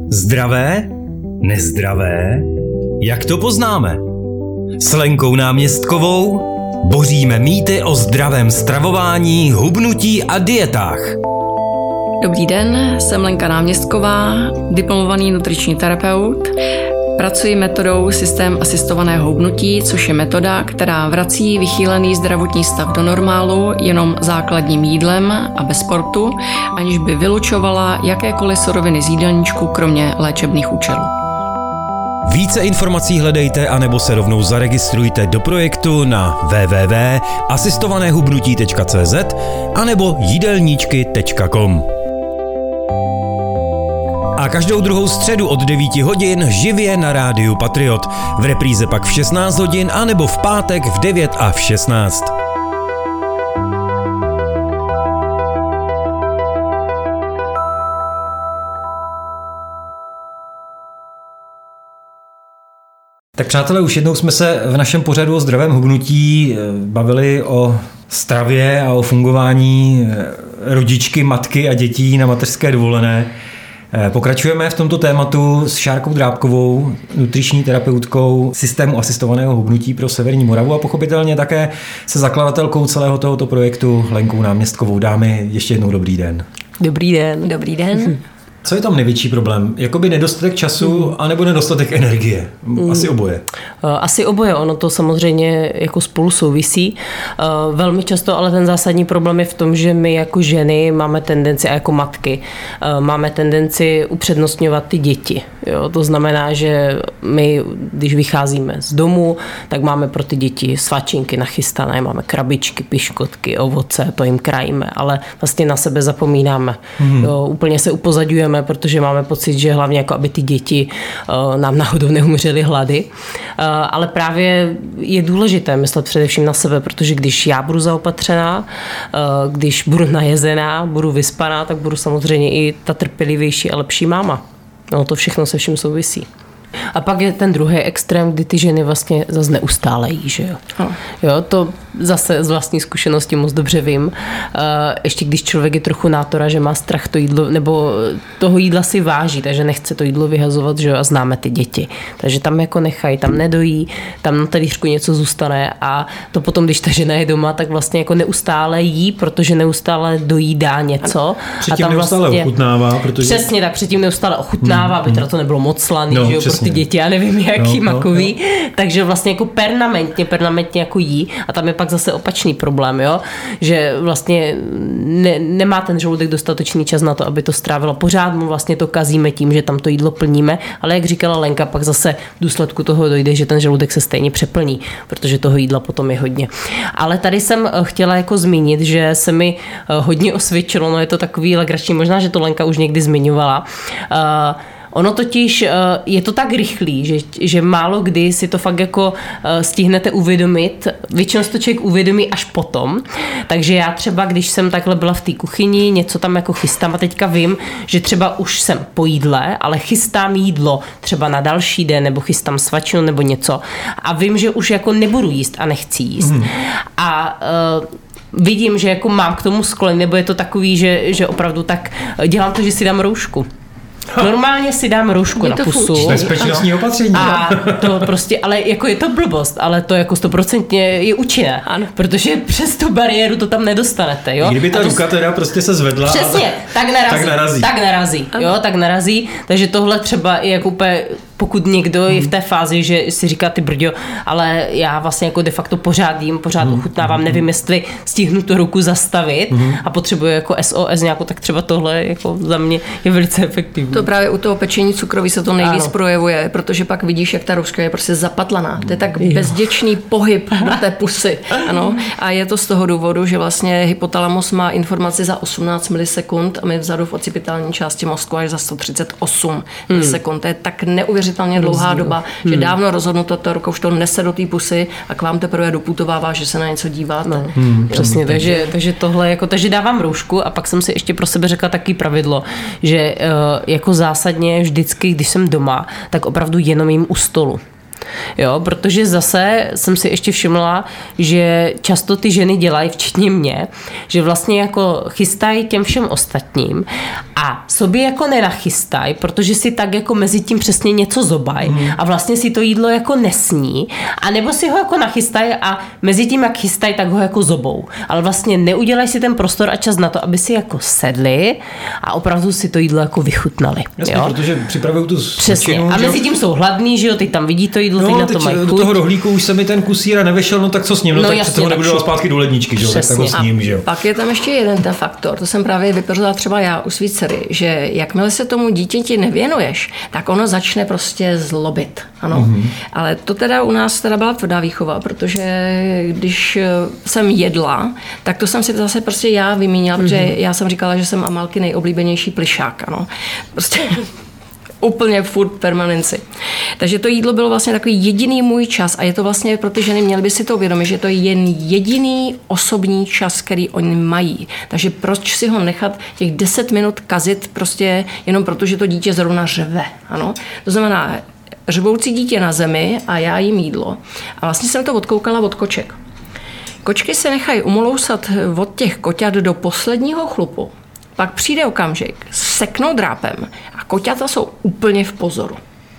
Zdravé? Nezdravé? Jak to poznáme? S Lenkou Náměstkovou boříme mýty o zdravém stravování, hubnutí a dietách. Dobrý den, jsem Lenka Náměstková, diplomovaný nutriční terapeut. Pracuji metodou systém asistovaného hubnutí, což je metoda, která vrací vychýlený zdravotní stav do normálu jenom základním jídlem a bez sportu, aniž by vylučovala jakékoliv suroviny z jídelníčku, kromě léčebných účelů. Více informací hledejte anebo se rovnou zaregistrujte do projektu na www.asistovanéhubnutí.cz anebo jídelníčky.com. A každou druhou středu od 9 hodin živě na rádiu Patriot. V repríze pak v 16 hodin anebo v pátek v 9 a v 16. Tak přátelé, už jednou jsme se v našem pořadu o zdravém hubnutí bavili o stravě a o fungování rodičky, matky a dětí na mateřské dovolené. Pokračujeme v tomto tématu s Šárkou Drábkovou, nutriční terapeutkou systému asistovaného hubnutí pro Severní Moravu a pochopitelně také se zakladatelkou celého tohoto projektu Lenkou Náměstkovou. Dámy, ještě jednou dobrý den. Dobrý den. Dobrý den. Co je tam největší problém? Jakoby nedostatek času anebo nedostatek energie? Asi oboje. Asi oboje, ono to samozřejmě jako spolu souvisí. Velmi často ale ten zásadní problém je v tom, že my jako ženy máme tendenci, a jako matky, máme tendenci upřednostňovat ty děti. Jo? To znamená, že my, když vycházíme z domu, tak máme pro ty děti svačinky nachystané, máme krabičky, piškotky, ovoce, to jim krajíme, ale vlastně na sebe zapomínáme. Jo? Úplně se upozadňujeme, protože máme pocit, že hlavně jako aby ty děti nám náhodou neumřely hlady. Ale právě je důležité myslet především na sebe, protože když já budu zaopatřená, když budu najezená, budu vyspaná, tak budu samozřejmě i ta trpělivější a lepší máma. No to všechno se vším souvisí. A pak je ten druhý extrém, kdy ty ženy vlastně zase neustále jí, že jo. Jo, to zase z vlastní zkušenosti moc dobře vím. Ještě když člověk je trochu nátora, že má strach to jídlo, nebo toho jídla si váží, takže nechce to jídlo vyhazovat, že jo, a známe ty děti. Takže tam jako nechají, tam nedojí, tam na talířku něco zůstane a to potom, když ta žena je doma, tak vlastně jako neustále jí, protože neustále dojídá něco. Předtím a tam neustále vlastně, ochutnává, protože... Přesně tak, předtím neustále ochutnává, aby teda to nebylo moc slaný, No, že jo, pro ty děti, já nevím, jaký makový. No. Takže vlastně jako permanentně jako jí a tam je pak zase opačný problém, jo, že vlastně nemá ten žaludek dostatečný čas na to, aby to strávilo. Pořád mu vlastně to kazíme tím, že tam to jídlo plníme, ale jak říkala Lenka, pak zase v důsledku toho dojde, že ten žaludek se stejně přeplní, protože toho jídla potom je hodně. Ale tady jsem chtěla jako zmínit, že se mi hodně osvědčilo, no je to takový legrační, možná, že to Lenka už někdy zmiňovala. Ono totiž je to tak rychlý, že málo kdy si to fakt jako stihnete uvědomit. Většinou si to člověk uvědomí až potom. Takže já třeba, když jsem takhle byla v té kuchyni, něco tam jako chystám a teďka vím, že třeba už jsem po jídle, ale chystám jídlo třeba na další den, nebo chystám svačinu nebo něco a vím, že už jako nebudu jíst a nechci jíst. A vidím, že jako mám k tomu sklon, nebo je to takový, že opravdu tak dělám to, že si dám roušku. Normálně si dám roušku na pusu. Bezpečnostní opatření. A to prostě, ale jako je to blbost, ale to jako 100% je účinné. Ano. Protože přes tu bariéru to tam nedostanete, jo. Kdyby ta ruka teda prostě se zvedla. Přesně, tak narazí. Takže tohle třeba je jako úplně, pokud někdo je v té fázi, že si říká ty brďo, ale já vlastně jako de facto pořád jím, pořád ochutnávám, nevím, jestli stihnu tu ruku zastavit a potřebuji jako SOS nějakou, tak třeba tohle jako za mě je velice efektivní. To právě u toho pečení cukroví se to nejvíc projevuje, protože pak vidíš, jak ta rouška je prostě zapatlaná. To je tak bezděčný pohyb na té pusy. Ano. A je to z toho důvodu, že vlastně hypotalamus má informaci za 18 milisekund a my vzadu v ocipitální části mozku až za 138 milisekund. To je tak neuvěřitelně dlouhá doba, že dávno rozhodnuto, ta ruka už to nese do té pusy a k vám teprve doputovává, že se na něco díváte. Přesně, takže tohle, jako, takže dávám roušku a pak jsem si ještě pro sebe řekla taky pravidlo, že jako zásadně vždycky, když jsem doma, tak opravdu jenom jím u stolu. Jo, protože zase jsem si ještě všimla, že často ty ženy dělají, včetně mě, že vlastně jako chystají těm všem ostatním a sobě jako nenachystají, protože si tak jako mezi tím přesně něco zobají a vlastně si to jídlo jako nesní, a nebo si ho jako nachystají a mezi tím, jak chystají, tak ho jako zobou. Ale vlastně neudělají si ten prostor a čas na to, aby si jako sedli a opravdu si to jídlo jako vychutnali. Jasně, jo? protože připravují tu přesně. A mezi tím jsou hladný, že jo, teď tam vidí to jídlo, teď na to mají chuť. Do toho rohlíku už se mi ten kus síra nevešel, no tak co s ním, tak přece ho nebudu dát zpátky do ledničky, že jo, tak ho s ním, že jo. Pak je tam ještě jeden ten faktor, to jsem právě vypořádala třeba já u svý dcery, že jakmile se tomu dítěti nevěnuješ, tak ono začne prostě zlobit, ano. Ale to teda u nás teda byla tvrdá výchova, protože když jsem jedla, tak to jsem si zase prostě já vymínila, protože já jsem říkala, že jsem Amalky nejoblíbenější plišák, ano. Prostě úplně furt permanenci. Takže to jídlo bylo vlastně takový jediný můj čas a je to vlastně pro ty ženy, měly by si to uvědomit, že to je jen jediný osobní čas, který oni mají. Takže proč si ho nechat těch 10 minut kazit prostě jenom proto, že to dítě zrovna řve. Ano? To znamená, řvoucí dítě na zemi a já jim jídlo. A vlastně jsem to odkoukala od koček. Kočky se nechají umolousat od těch koťat do posledního chlupu. Pak přijde okamžik, seknou drápem a koťata jsou úplně v pozoru.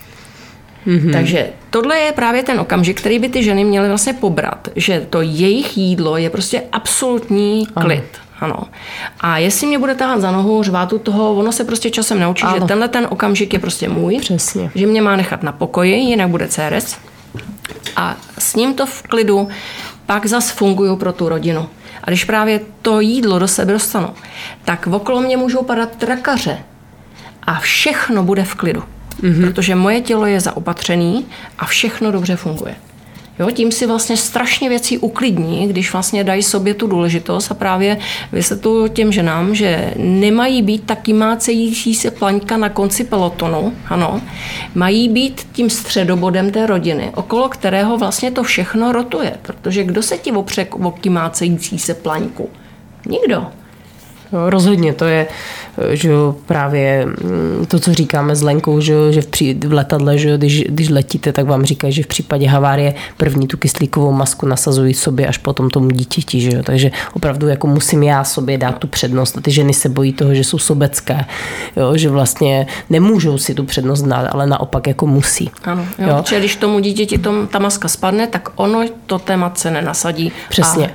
Takže tohle je právě ten okamžik, který by ty ženy měly vlastně pobrat, že to jejich jídlo je prostě absolutní klid. Ano. A jestli mě bude tahat za nohu, řvát u toho, ono se prostě časem naučí, že tenhle ten okamžik je prostě můj, přesně. Že mě má nechat na pokoji, jinak bude CRS. A s ním to v klidu pak zas fungují pro tu rodinu. A když právě to jídlo do sebe dostanu, tak okolo mě můžou padat trakaře a všechno bude v klidu. Protože moje tělo je zaopatřený a všechno dobře funguje. Jo, tím si vlastně strašně věcí uklidní, když vlastně dají sobě tu důležitost a právě vysvětluji těm ženám, že nemají být taky mácející se plaňka na konci pelotonu, ano, mají být tím středobodem té rodiny, okolo kterého vlastně to všechno rotuje, protože kdo se ti opře o mácející se plaňku? Nikdo. No, rozhodně, to je že právě to, co říkáme s Lenkou, že v letadle, že když letíte, tak vám říkají, že v případě havárie první tu kyslíkovou masku nasazují sobě až potom tomu dítěti. Že jo? Takže opravdu jako musím já sobě dát tu přednost. A ty ženy se bojí toho, že jsou sobecké, jo? Že vlastně nemůžou si tu přednost dát, ale naopak jako musí. Ano, jo? Protože když tomu dítěti ta maska spadne, tak ono to té matce nenasadí. Přesně.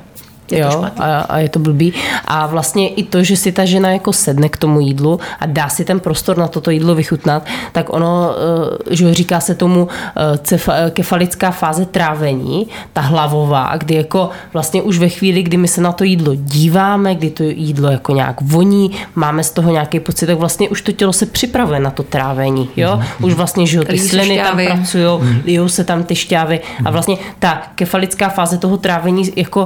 A je to blbý. A vlastně i to, že si ta žena jako sedne k tomu jídlu a dá si ten prostor na toto jídlo vychutnat, tak ono, že říká se tomu kefalická fáze trávení, ta hlavová, kdy jako vlastně už ve chvíli, kdy my se na to jídlo díváme, kdy to jídlo jako nějak voní, máme z toho nějaký pocit, tak vlastně už to tělo se připravuje na to trávení. Jo? Už vlastně, že ty sliny tam pracují, lijou se tam ty šťávy a vlastně ta kefalická fáze toho trávení jako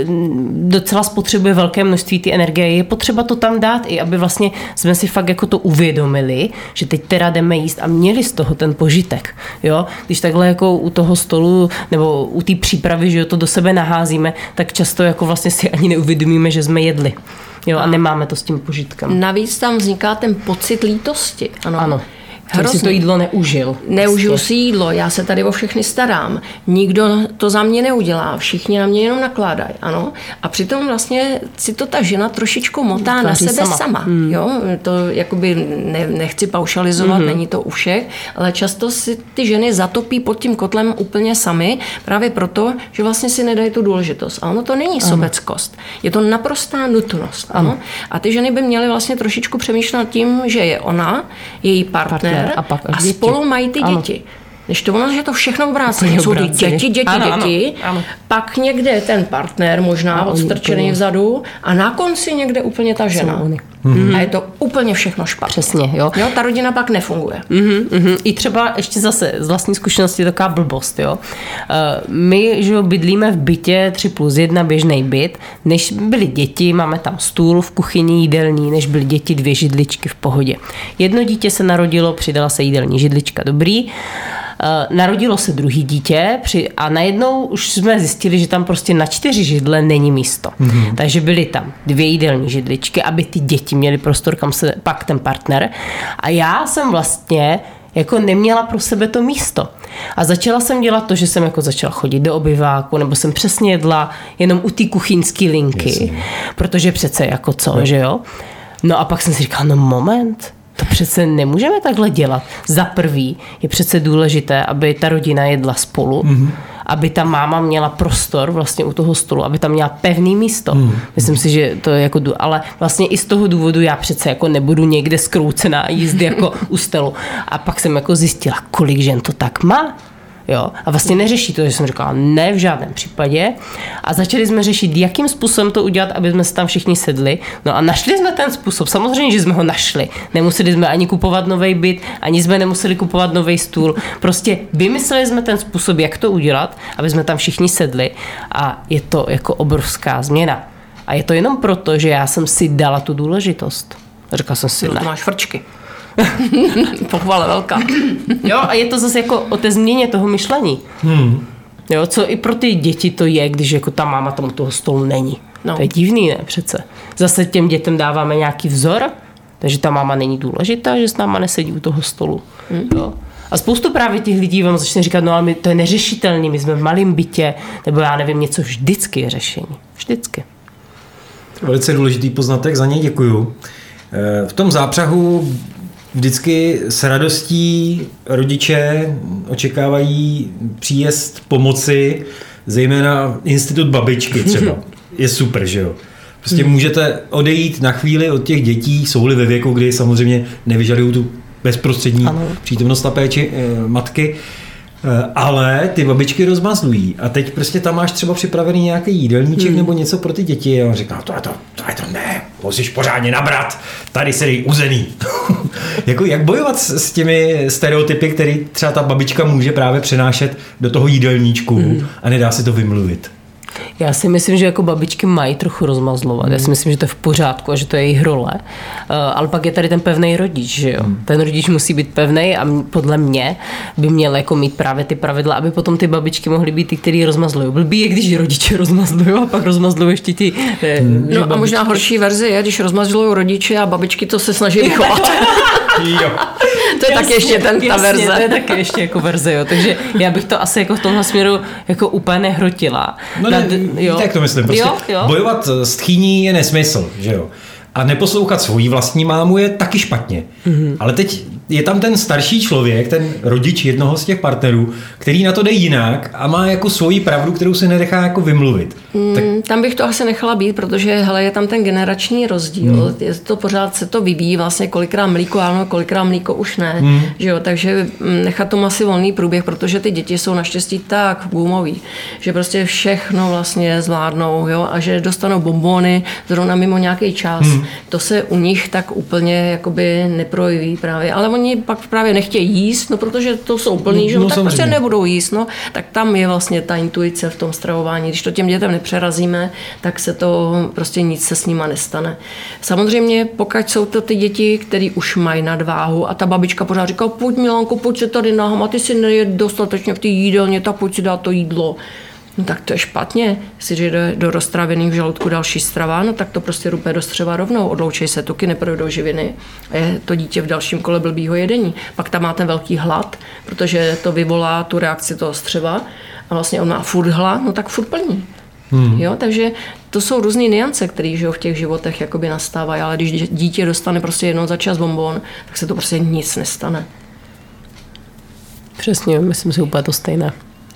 docela spotřebuje velké množství ty energie. Je potřeba to tam dát i, aby vlastně jsme si fakt jako to uvědomili, že teď teda jdeme jíst a měli z toho ten požitek. Jo? Když takhle jako u toho stolu nebo u té přípravy, že to do sebe naházíme, tak často jako vlastně si ani neuvědomíme, že jsme jedli. Jo? A nemáme to s tím požitkem. Navíc tam vzniká ten pocit lítosti. Ano. Hrozně. Si to jídlo neužil. Neužil si jídlo, já se tady o všechny starám. Nikdo to za mě neudělá, všichni na mě jenom nakládají, ano. A přitom vlastně si to ta žena trošičku motá na sebe sama. Jo? To jakoby nechci paušalizovat, není to u všech, ale často si ty ženy zatopí pod tím kotlem úplně sami, právě proto, že vlastně si nedají tu důležitost. A ono to není sobeckost, je to naprostá nutnost. Ano. A ty ženy by měly vlastně trošičku přemýšlet nad tím, že je ona, její partner, a spolu mají ty děti. Než to ono, že to všechno obráceně. Jsou ty děti, ano. Pak někde ten partner možná odstrčený vzadu a na konci někde úplně ta žena. A je to úplně všechno špatně. Přesně, jo. Ta rodina pak nefunguje. I třeba ještě zase z vlastní zkušenosti taková blbost, jo. My, že bydlíme v bytě 3+1 běžný byt, než byly děti, máme tam stůl v kuchyni jídelní, než byly děti 2 židličky v pohodě. Jedno dítě se narodilo, přidala se jídelní židlička, dobrý. Narodilo se druhý dítě a najednou už jsme zjistili, že tam prostě na 4 židle není místo. Takže byly tam 2 jídelní židličky, aby ty děti měly prostor, kam se pak ten partner. A já jsem vlastně Jako neměla pro sebe to místo. A začala jsem dělat to, že jsem jako začala chodit do obyváku, nebo jsem přesně jedla jenom u té kuchyňské linky. Jasně. Protože přece jako co, že jo? No a pak jsem si říkala, no moment, to přece nemůžeme takhle dělat. Za prvý je přece důležité, aby ta rodina jedla spolu, aby ta máma měla prostor vlastně u toho stolu, aby tam měla pevný místo. Myslím si, že to je jako, ale vlastně i z toho důvodu já přece jako nebudu někde skroucená jízdy jako u stolu. A pak jsem jako zjistila, kolik žen to tak má. Jo? A vlastně neřeší to, že jsem říkala, ne v žádném případě. A začali jsme řešit, jakým způsobem to udělat, aby jsme se tam všichni sedli. No a našli jsme ten způsob. Samozřejmě, že jsme ho našli. Nemuseli jsme ani kupovat nový byt, ani jsme nemuseli kupovat nový stůl. Prostě vymysleli jsme ten způsob, jak to udělat, aby jsme tam všichni sedli. A je to jako obrovská změna. A je to jenom proto, že já jsem si dala tu důležitost. Řekla jsem si, ne. Máš frčky. Pochvala velká. Jo, a je to zase jako o té změně toho myšlení. Jo, co i pro ty děti to je, když jako ta máma tam u toho stolu není. No. To je divný, ne přece. Zase těm dětem dáváme nějaký vzor, takže ta máma není důležitá, že s náma nesedí u toho stolu. Jo. A spoustu právě těch lidí vám začne říkat, no ale to je neřešitelný, my jsme v malém bytě, nebo já nevím, něco vždycky je řešení. Vždycky. Velice důležitý poznatek, za něj děkuju. V tom zápřahu vždycky s radostí rodiče očekávají příjezd pomoci, zejména institut babičky třeba. Je super, že jo? Prostě můžete odejít na chvíli od těch dětí, jsou-li ve věku, kdy samozřejmě nevyžadují tu bezprostřední přítomnost a péči matky, ale ty babičky rozmazlují. A teď prostě tam máš třeba připravený nějaký jídelníček nebo něco pro ty děti a on říká, to ne, musíš pořádně nabrat, tady se dej uzený. Jako, jak bojovat s těmi stereotypy, které třeba ta babička může právě přenášet do toho jídelníčku a nedá si to vymluvit? Já si myslím, že jako babičky mají trochu rozmazlovat. Já si myslím, že to je v pořádku a že to je jejich role. Ale pak je tady ten pevný rodič, že jo? Ten rodič musí být pevný a podle mě by měl jako mít právě ty pravidla, aby potom ty babičky mohly být ty, který rozmazlují. Blbý je, když rodiče rozmazlují a pak rozmazlují ještě ty. No a možná horší verze je, když rozmazlují rodiče a babičky to se snaží vychovat. Jo. To je taky ještě ta verze. To je taky ještě jako verze, jo. Takže já bych to asi jako v tomhle směru jako úplně nehrotila. No tak to myslím. Prostě jo. Bojovat s tchýní je nesmysl, že jo. A neposlouchat svoji vlastní mámu je taky špatně. Ale teď je tam ten starší člověk, ten rodič jednoho z těch partnerů, který na to jde jinak a má jako svoji pravdu, kterou se nenechá jako vymluvit. Tak... Tam bych to asi nechala být, protože hele, je tam ten generační rozdíl. Je to pořád se to vyvíjí, vlastně kolikrát mlíko ano, kolikrát mlíko už ne. Že jo? Takže nechat tomu asi volný průběh, protože ty děti jsou naštěstí tak gumový, že prostě všechno vlastně zvládnou, jo? A že dostanou bonbony zrovna mimo nějaký čas. To se u nich tak úplně jakoby neprojeví právě. Ale oni pak právě nechtějí jíst, no protože to jsou plný, že tak prostě nebudou jíst. No. Tak tam je vlastně ta intuice v tom stravování. Když to těm dětem nepřerazíme, tak se to prostě nic se s nima nestane. Samozřejmě, pokud jsou to ty děti, které už mají nadváhu a ta babička pořád říká, pojď Milánko, pojď se tady nahama, ty si nejed dostatečně v té jídelně, tak pojď si dát to jídlo. No tak to je špatně. Jestliže jde do roztrávených v žaludku další strava, no tak to prostě rupe do střeva rovnou. Odloučej se, tuky neprojdou živiny. A je to dítě v dalším kole blbýho jedení. Pak tam má ten velký hlad, protože to vyvolá tu reakci toho střeva a vlastně on má furt hlad, no tak furt plní. Jo, takže to jsou různé niance, které v těch životech jakoby nastávají, ale když dítě dostane prostě jednou za čas bonbon, tak se to prostě nic nestane. Přesně, myslím si úplně to stejné.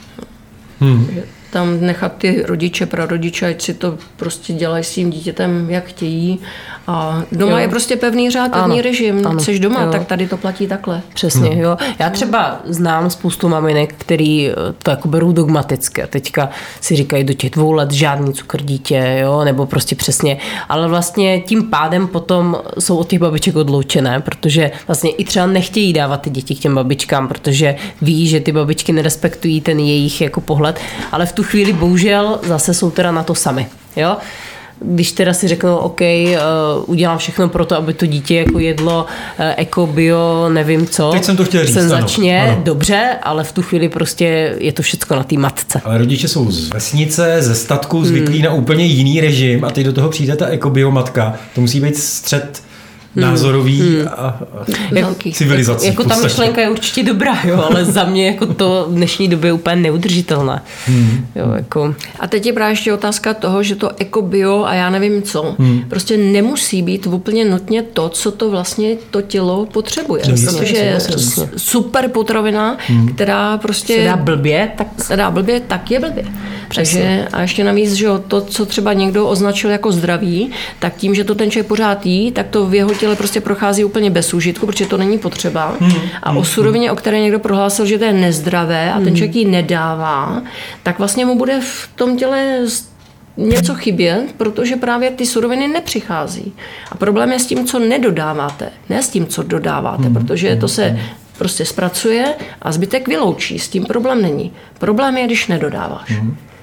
Tam nechat ty rodiče, prarodiče, ať si to prostě dělají s tím dítětem, jak chtějí. A doma je prostě pevný řád, pevný režim. Jseš doma, tak tady to platí takhle. Přesně, jo. Já třeba znám spoustu maminek, který to jako berou dogmaticky a teďka si říkají do těch 2 let žádný cukr dítě, jo, nebo prostě přesně. Ale vlastně tím pádem potom jsou od těch babiček odloučené, protože vlastně i třeba nechtějí dávat ty děti k těm babičkám, protože ví, že ty babičky nerespektují ten jejich jako pohled, ale v tu chvíli bohužel zase jsou teda na to sami, jo. Když teda si řeknou, OK, udělám všechno pro to, aby to dítě jako jedlo eko, bio, nevím co. Teď jsem to chtěl říct. Senzačně, dobře, ale v tu chvíli prostě je to všecko na té matce. Ale rodiče jsou z vesnice, ze statku zvyklí na úplně jiný režim a teď do toho přijde ta eko, bio matka. To musí být střed názorový a civilizací. Jako ta myšlenka je určitě dobrá, jo, ale za mě jako to v dnešní době je úplně neudržitelné. Jo, jako. A teď je právě ještě otázka toho, že to bio a já nevím co, prostě nemusí být úplně nutně to, co to vlastně to tělo potřebuje. Protože je super potravina, která prostě se dá blbě, tak je blbě. Takže a ještě navíc, že to, co třeba někdo označil jako zdraví, tak tím, že to ten člověk pořád jí, tak to v jeho těle prostě prochází úplně bez užitku, protože to není potřeba. A o surovině, o které někdo prohlásil, že to je nezdravé a ten člověk ji nedává, tak vlastně mu bude v tom těle něco chybět, protože právě ty suroviny nepřichází. A problém je s tím, co nedodáváte, ne s tím, co dodáváte, protože to se prostě zpracuje a zbytek vyloučí. S tím problém není. Problém je, když nedodáváš.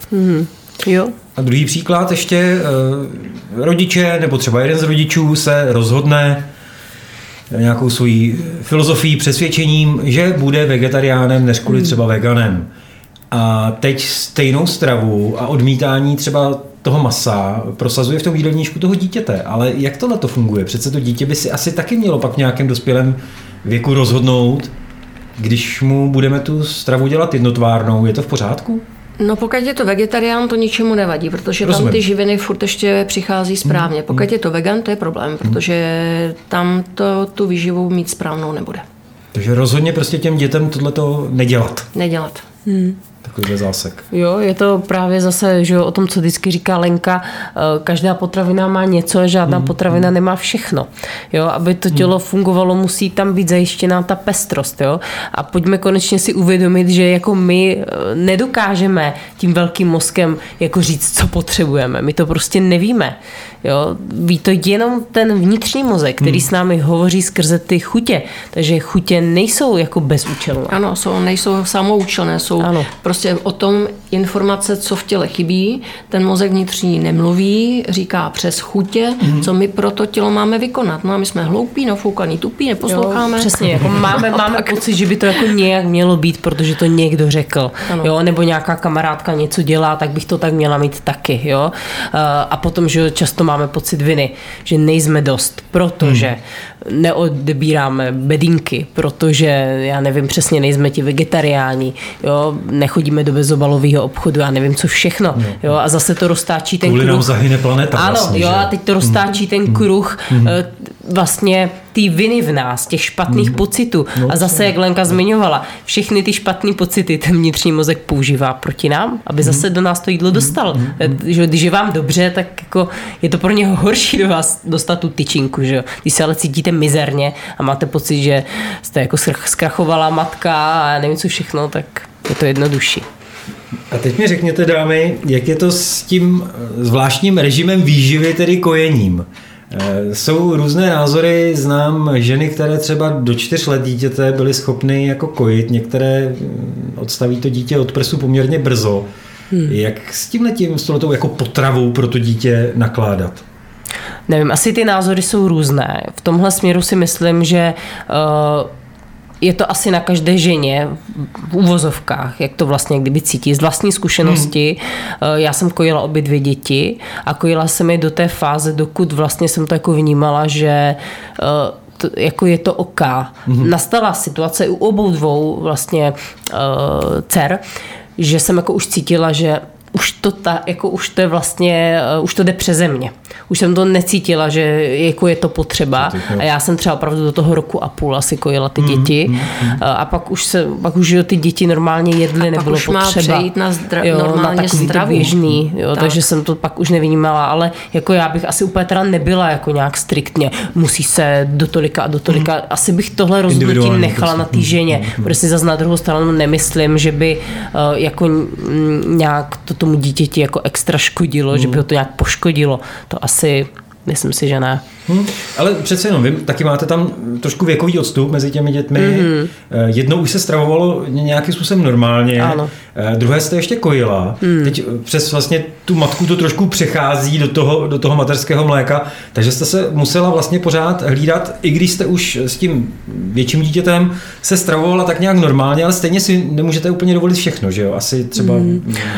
Jo. A druhý příklad ještě, rodiče nebo třeba jeden z rodičů se rozhodne nějakou svojí filozofií, přesvědčením, že bude vegetariánem než kvůli třeba veganem. A teď stejnou stravu a odmítání třeba toho masa prosazuje v tom jídelníčku toho dítěte. Ale jak tohle to funguje? Přece to dítě by si asi taky mělo pak v nějakém dospělém věku rozhodnout, když mu budeme tu stravu dělat jednotvárnou. Je to v pořádku? No pokud je to vegetarián, to ničemu nevadí, protože tam ty živiny furt ještě přichází správně. Pokud je to vegan, to je problém, protože tam tu výživu mít správnou nebude. Takže rozhodně prostě těm dětem tohleto nedělat. Nedělat. Takovýhle zásek. Jo, je to právě zase, že o tom, co vždycky říká Lenka, každá potravina má něco, žádná potravina nemá všechno. Jo, aby to tělo fungovalo, musí tam být zajištěná ta pestrost. Jo? A pojďme konečně si uvědomit, že jako my nedokážeme tím velkým mozkem jako říct, co potřebujeme. My to prostě nevíme. Jo? Ví to jenom ten vnitřní mozek, který s námi hovoří skrze ty chutě. Takže chutě nejsou jako bezúčelné. Ano, nejsou samoučelné, jsou prostě o tom informace, co v těle chybí. Ten mozek vnitřní nemluví, říká přes chutě, co my pro to tělo máme vykonat. No a my jsme hloupí, nafoukaný, tupí, neposloucháme. Jo, přesně, jako máme pocit, že by to jako nějak mělo být, protože to někdo řekl. Jo, nebo nějaká kamarádka něco dělá, tak bych to tak měla mít taky. Jo? A potom, že často máme pocit viny, že nejsme dost, protože neodebíráme bedínky, protože, já nevím, přesně nejsme ti vegetariáni, jo, nechodíme do bezobalového obchodu, já nevím, co všechno, jo, a zase to roztáčí ten kvůli kruh. Nám zahyne planeta. Ano, vlastně, jo, že? a teď to roztáčí ten kruh vlastně té viny v nás, těch špatných pocitů. A zase, jak Lenka zmiňovala, všechny ty špatné pocity ten vnitřní mozek používá proti nám, aby zase do nás to jídlo dostal. Když je vám dobře, tak jako je to pro něho horší do vás dostat tu tyčinku, že jo. Když se ale cítíte mizerně a máte pocit, že jste jako zkrachovala matka a nevím co všechno, tak je to jednodušší. A teď mi řekněte, dámy, jak je to s tím zvláštním režimem výživy, tedy kojením? Jsou různé názory, znám ženy, které třeba do 4 let dítěte byly schopny jako kojit, některé odstaví to dítě od prsu poměrně brzo. Jak s tímhletím, s touhletou jako potravou pro to dítě nakládat? Nevím, asi ty názory jsou různé. V tomhle směru si myslím, že je to asi na každé ženě v uvozovkách, jak to vlastně kdyby cítí. Z vlastní zkušenosti já jsem kojila obě 2 děti a kojila jsem je do té fáze, dokud vlastně jsem to jako vnímala, že jako je to OK. Nastala situace u obou 2 vlastně dcer, že jsem jako už cítila, že už to je vlastně, už to jde přeze mě. Už jsem to necítila, že jako je to potřeba. A já jsem třeba opravdu do toho 1,5 roku asi kojila ty děti. A pak už ty děti normálně jedly, nebylo potřeba. Pak už má přejít na normálně stravu. Běžný, takže jsem to pak už nevnímala, ale jako já bych asi úplně teda nebyla jako nějak striktně. Musí se do tolika a do tolika. Asi bych tohle rozhodnutí nechala na té ženě. Protože si zase na druhou stranu nemyslím, že by jako nějak tomu dítěti jako extra škodilo, že by ho to nějak poškodilo. To asi, myslím si, že ne. Ale přece jenom, vy taky máte tam trošku věkový odstup mezi těmi dětmi. Jednou už se stravovalo nějakým způsobem normálně, druhé jste ještě kojila. Teď přes vlastně tu matku to trošku přechází do toho materského mléka, takže jste se musela vlastně pořád hlídat, i když jste už s tím větším dítětem se stravovala tak nějak normálně, ale stejně si nemůžete úplně dovolit všechno, že jo? Asi třeba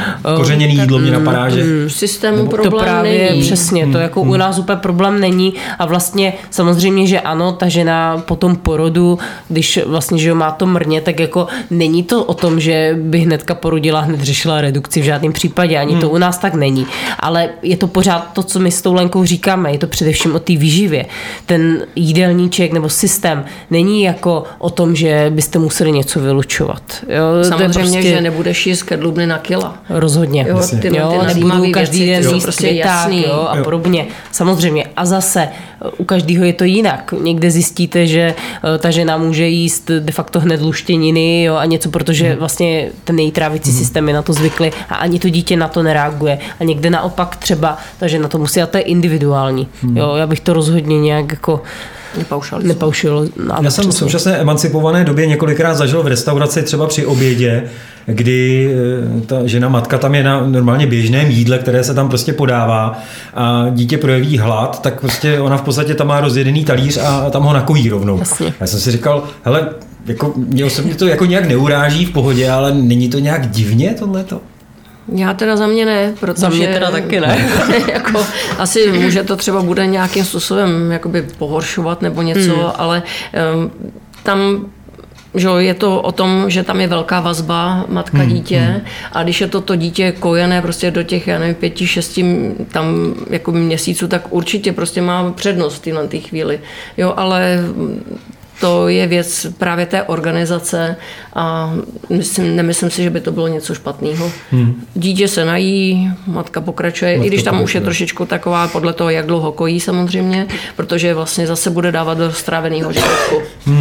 kořeněný jídlo mě napadá, že v systému problém to právě není. Přesně, to jako u nás úplně problém není A vlastně samozřejmě, že ano, ta žena po tom porodu, když vlastně, že má to mrně, tak jako není to o tom, že by hnedka porodila, hned řešila redukci v žádném případě, ani to u nás tak není. Ale je to pořád to, co my s tou Lenkou říkáme, je to především o té výživě. Ten jídelníček nebo systém není jako o tom, že byste museli něco vylučovat. Jo, samozřejmě, prostě... že nebudeš jíst kedlubny na kila. Rozhodně. Jo, ty nebudu každý den jíst prostě květák, jo, a podobně. Samozřejmě. A zase u každého je to jinak. Někde zjistíte, že ta žena může jíst de facto hned luštěniny, jo, a něco, protože vlastně ten její trávicí systém je na to zvyklý a ani to dítě na to nereaguje. A někde naopak třeba ta žena to musí, a to je individuální. Jo, já bych to rozhodně nějak jako nepaušil. Já jsem v současné emancipované době několikrát zažil v restauraci třeba při obědě, kdy ta žena matka tam je na normálně běžném jídle, které se tam prostě podává a dítě projeví hlad, tak prostě ona v podstatě tam má rozjedený talíř a tam ho nakojí rovnou. Jasně. Já jsem si říkal, hele, jako, mě osobně to jako nějak neuráží v pohodě, ale není to nějak divně tohleto? Já teda za mě ne, protože... Za mě teda taky ne. Jako, asi může to třeba bude nějakým způsobem jakoby pohoršovat nebo něco, ale tam... Že je to o tom, že tam je velká vazba matka-dítě a když je to dítě kojené prostě do těch, já nevím, 5-6 tam jako měsíců, tak určitě prostě má přednost v té chvíli. Jo, ale to je věc právě té organizace a nemyslím si, že by to bylo něco špatného. Dítě se nají, matka pokračuje, i když tam už je trošičku taková podle toho, jak dlouho kojí samozřejmě, protože vlastně zase bude dávat do stráveného žaludku.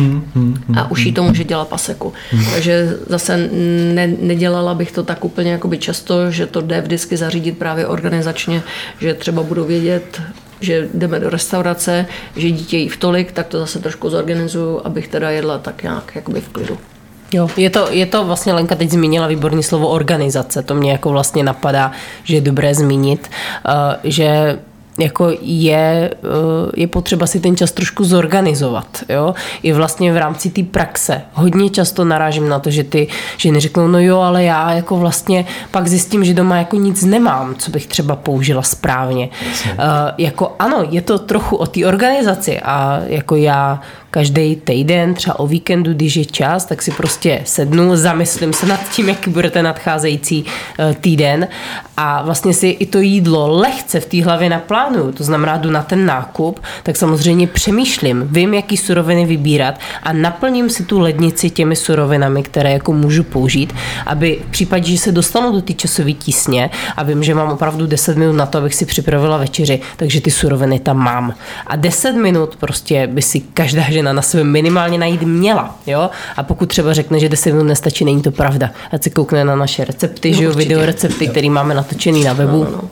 A už jí to může dělat paseku. Takže zase nedělala bych to tak úplně jakoby často, že to jde vždycky zařídit právě organizačně, že třeba budu vědět, že jdeme do restaurace, že dítě jí v tolik, tak to zase trošku zorganizuju, abych teda jedla tak nějak jakoby v klidu. Jo, je to vlastně, Lenka teď zmínila výborné slovo organizace, to mě jako vlastně napadá, že je dobré zmínit, že jako je potřeba si ten čas trošku zorganizovat. Jo? I vlastně v rámci té praxe. Hodně často narážím na to, že ty ženy řeknou, no jo, ale já jako vlastně pak zjistím, že doma jako nic nemám, co bych třeba použila správně. Jako ano, je to trochu o té organizaci a jako já každý týden, třeba o víkendu, když je čas, tak si prostě sednu, zamyslím se nad tím, jaký bude ten nadcházející týden a vlastně si i to jídlo lehce v té hlavě naplánuju. To znamená, jdu na ten nákup, tak samozřejmě přemýšlím, vím, jaký suroviny vybírat a naplním si tu lednici těmi surovinami, které jako můžu použít, aby v případě, že se dostanu do té časové tísně a vím, že mám opravdu 10 minut na to, abych si připravila večeři, takže ty suroviny tam mám. A 10 minut prostě by si každá žena na sebe minimálně najít měla, jo? A pokud třeba řekne, že 10 minut nestačí, není to pravda. Ať si koukne na naše recepty, že jo, videorecepty, které máme natočený na webu. No.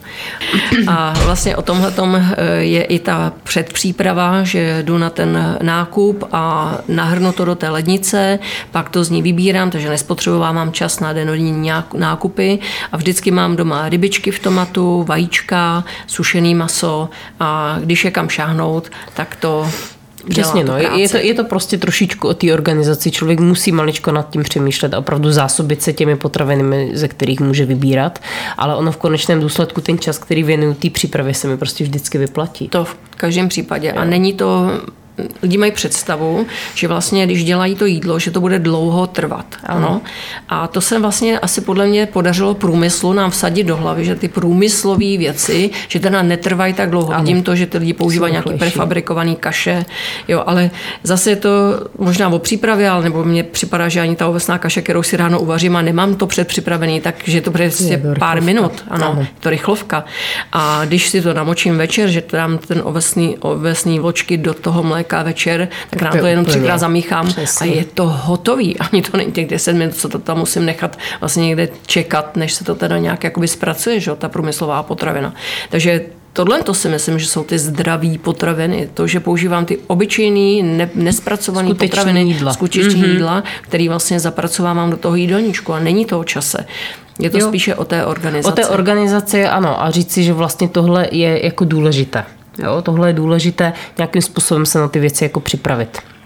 A vlastně o tomhletom je i ta předpříprava, že jdu na ten nákup a nahrnu to do té lednice, pak to z ní vybírám, takže nespotřebovávám čas na denní nákupy a vždycky mám doma rybičky v tomatu, vajíčka, sušený maso a když je kam šáhnout, tak to přesně, no. Je to prostě trošičku o té organizaci. Člověk musí maličko nad tím přemýšlet a opravdu zásobit se těmi potravinami, ze kterých může vybírat, ale ono v konečném důsledku ten čas, který věnuju té přípravě, se mi prostě vždycky vyplatí. To v každém případě. A není to... Lidi mají představu, že vlastně, když dělají to jídlo, že to bude dlouho trvat. Ano. A to se vlastně asi podle mě podařilo průmyslu nám vsadit do hlavy, že ty průmyslové věci, že teda netrvají tak dlouho. Vidím to, že ty lidi používají nějaké prefabrikované kaše, jo, ale zase je to možná o přípravě, ale nebo mně připadá, že ani ta ovesná kaše, kterou si ráno uvařím a nemám to předpřipravený, takže to bude pár minut. Ano, to rychlovka. A když si to namočím večer, že dám ten ovesný vločky do toho mléka večer, tak na to jenom 3krát zamíchám a je to hotový. Ani to není těch 10 minut, co to tam musím nechat vlastně někde čekat, než se to teda nějak jakoby zpracuje, že ta průmyslová potravina. Takže tohle to si myslím, že jsou ty zdraví potraviny. To, že používám ty obyčejný, nespracované potraviny, skutečný jídla, který vlastně zapracovávám do toho jídelníčku a není to o čase. Je to spíše o té organizaci. O té organizaci, ano. A říct si, že vlastně tohle je jako důležité. Jo, tohle je důležité nějakým způsobem se na ty věci jako připravit.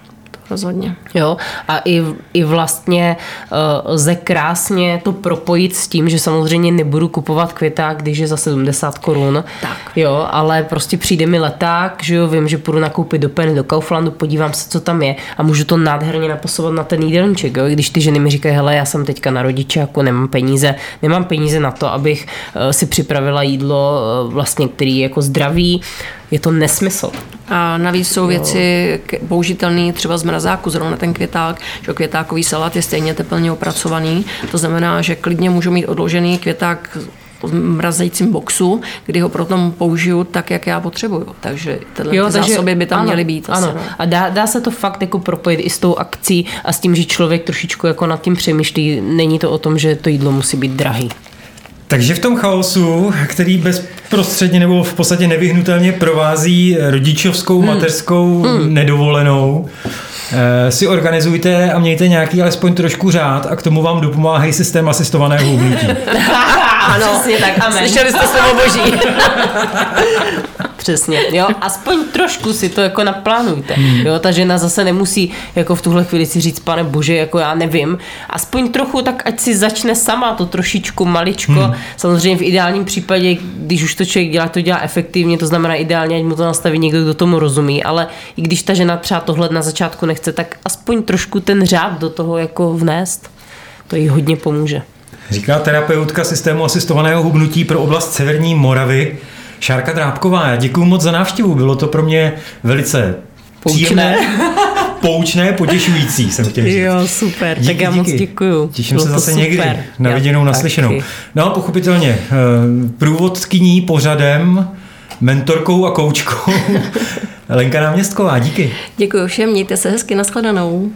rozhodně. Jo, a i vlastně lze krásně to propojit s tím, že samozřejmě nebudu kupovat květák, když je za 70 korun. Tak. Jo, ale prostě přijde mi leták, že jo, vím, že půjdu nakoupit do Penny, do Kauflandu, podívám se, co tam je a můžu to nádherně napasovat na ten jídelníček, jo, když ty ženy mi říkají, hele, já jsem teďka na rodičáku, nemám peníze na to, abych si připravila jídlo vlastně, který je jako zdravý, je to nesmysl. A navíc jsou věci použitelné třeba z mrazáku, zrovna ten květák, že květákový salát je stejně teplně opracovaný, to znamená, že klidně můžu mít odložený květák v mrazejícím boxu, kdy ho potom použiju tak, jak já potřebuju. Takže tyhle zásoby by tam měly být. Ano. A dá se to fakt jako propojit i s tou akcí a s tím, že člověk trošičku jako nad tím přemýšlí. Není to o tom, že to jídlo musí být drahý. Takže v tom chaosu, který bezprostředně nebo v podstatě nevyhnutelně provází rodičovskou, mateřskou nedovolenou, si organizujte a mějte nějaký alespoň trošku řád a k tomu vám dopomáhají systém asistovaného hubnutí. Ano, přesně tak. Amen. Slyšeli jste slovo boží. Přesně, jo, aspoň trošku si to jako naplánujte, jo, ta žena zase nemusí jako v tuhle chvíli si říct, pane bože, jako já nevím, aspoň trochu, tak ať si začne sama to trošičku maličko, samozřejmě v ideálním případě, když už to člověk dělá, to dělá efektivně, to znamená ideálně, ať mu to nastaví někdo, kdo tomu rozumí, ale i když ta žena třeba tohle na začátku nechce, tak aspoň trošku ten řád do toho jako vnést, to jí hodně pomůže. Říká terapeutka systému asistovaného hubnutí pro oblast Severní Moravy Šárka Drábková. Já děkuju moc za návštěvu, bylo to pro mě velice příjemné, poučné, potěšující, jsem chtěl říct. Jo, super, díky, tak já moc děkuju. Těším se zase někdy, na viděnou, naslyšenou. No, pochopitelně, průvodkyní pořadem, mentorkou a koučkou Lenka Náměstková, díky. Děkuju všem, mějte se hezky, nashledanou.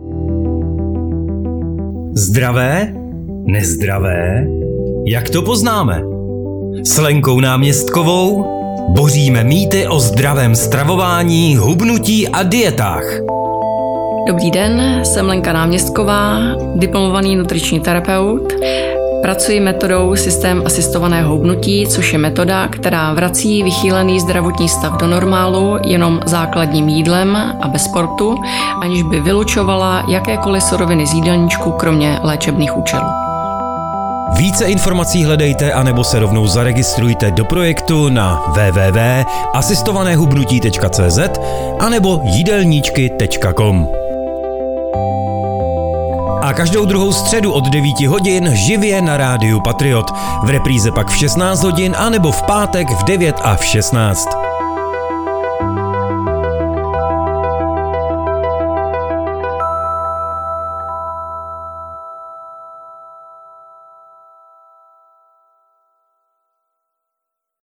Zdravé? Nezdravé? Jak to poznáme? S Lenkou Náměstkovou boříme mýty o zdravém stravování, hubnutí a dietách. Dobrý den, jsem Lenka Náměstková, diplomovaný nutriční terapeut. Pracuji metodou systém asistovaného hubnutí, což je metoda, která vrací vychýlený zdravotní stav do normálu jenom základním jídlem a bez sportu, aniž by vylučovala jakékoliv suroviny z jídelníčku, kromě léčebných účelů. Více informací hledejte anebo se rovnou zaregistrujte do projektu na www.asistovanéhubnutí.cz anebo jídelníčky.com. A každou druhou středu od 9 hodin živě na rádiu Patriot. V repríze pak v 16 hodin anebo v pátek v 9 a v 16.